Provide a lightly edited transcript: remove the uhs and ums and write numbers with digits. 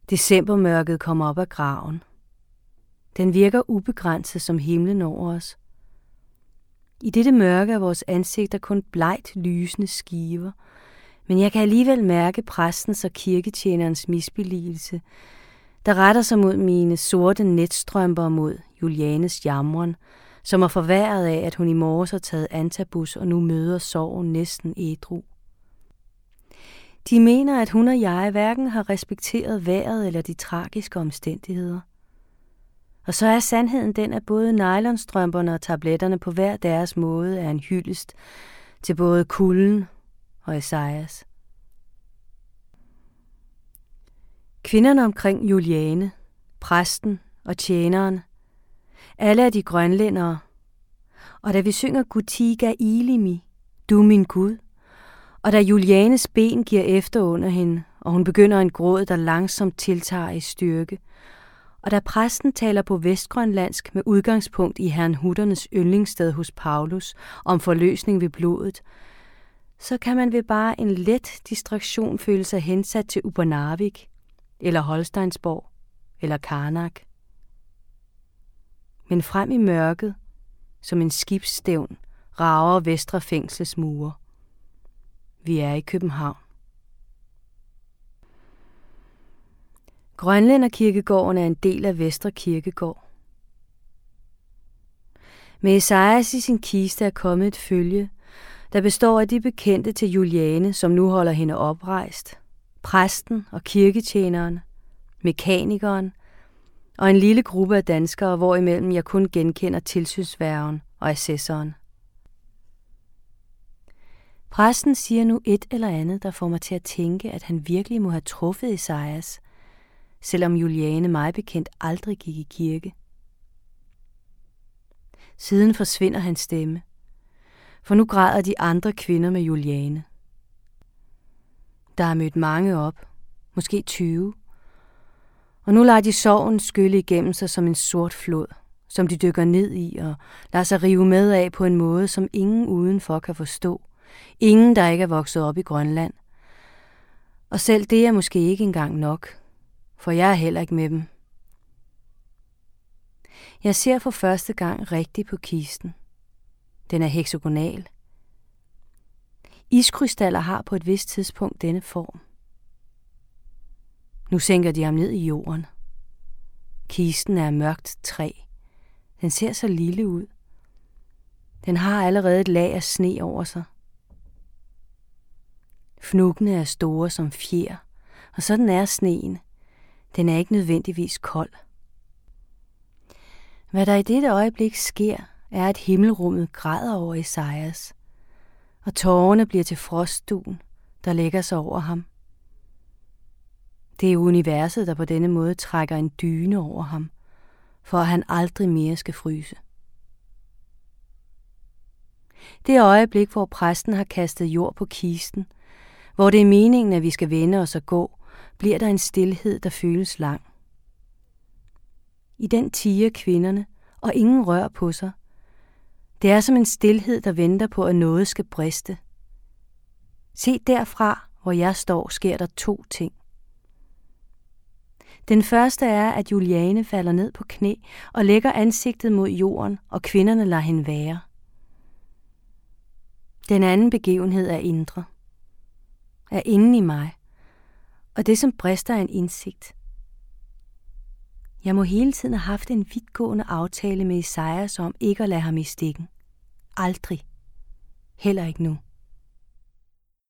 Decembermørket kommer op af graven. Den virker ubegrænset som himlen over os. I dette mørke er vores ansigter kun blegt lysende skiver, men jeg kan alligevel mærke præstens og kirketjenerens misbilligelse, der retter sig mod mine sorte netstrømper mod Julianes jamren, som er forværret af, at hun i morges har taget antabus og nu møder sorgen næsten ædru. De mener, at hun og jeg hverken har respekteret vejret eller de tragiske omstændigheder. Og så er sandheden den, at både nylonstrømperne og tabletterne på hver deres måde er en hyldest til både kulden og Esajas. Kvinderne omkring Juliane, præsten og tjeneren, alle er de grønlændere, og da vi synger Gutiga Ilimi, du min Gud, og da Julianes ben giver efter under hende, og hun begynder en gråd, der langsomt tiltager i styrke, og da præsten taler på vestgrønlandsk med udgangspunkt i herrnhutternes yndlingssted hos Paulus om forløsning ved blodet, så kan man ved bare en let distraktion føle sig hensat til Upernavik, eller Holsteinsborg, eller Karnak. Men frem i mørket, som en skibsstævn, rager Vestre Fængsels mure. Vi er i København. Grønlænderkirkegården er en del af Vestre Kirkegård. Med Esajas i sin kiste er kommet et følge, der består af de bekendte til Juliane, som nu holder hende oprejst, præsten og kirketjeneren, mekanikeren og en lille gruppe af danskere, hvorimellem jeg kun genkender tilsynsværgen og assessoren. Præsten siger nu et eller andet, der får mig til at tænke, at han virkelig må have truffet Esajas, selvom Juliane mig bekendt aldrig gik i kirke. Siden forsvinder hans stemme, for nu græder de andre kvinder med Juliane. Der er mødt mange op, måske 20, og nu lader de sorgen skylle igennem sig som en sort flod, som de dykker ned i og lader sig rive med af på en måde, som ingen udenfor kan forstå. Ingen, der ikke er vokset op i Grønland. Og selv det er måske ikke engang nok, for jeg er heller ikke med dem. Jeg ser for første gang rigtigt på kisten. Den er heksagonal. Iskrystaller har på et vist tidspunkt denne form. Nu sænker de ham ned i jorden. Kisten er af mørkt træ. Den ser så lille ud. Den har allerede et lag af sne over sig. Fnuggene er store som fjer, og sådan er sneen. Den er ikke nødvendigvis kold. Hvad der i dette øjeblik sker, er, at himmelrummet græder over Esajas, og tårerne bliver til frostduen, der lægger sig over ham. Det er universet, der på denne måde trækker en dyne over ham, for at han aldrig mere skal fryse. Det øjeblik, hvor præsten har kastet jord på kisten, hvor det er meningen, at vi skal vende os og gå, bliver der en stilhed, der føles lang. I den tiger kvinderne, og ingen rør på sig. Det er som en stilhed, der venter på, at noget skal briste. Se derfra, hvor jeg står, sker der 2 ting. Den første er, at Juliane falder ned på knæ og lægger ansigtet mod jorden, og kvinderne lader hende være. Den anden begivenhed er indre. Er inde i mig, og det som brister er en indsigt. Jeg må hele tiden have haft en vidtgående aftale med Esajas om ikke at lade ham i stikken. Aldrig. Heller ikke nu.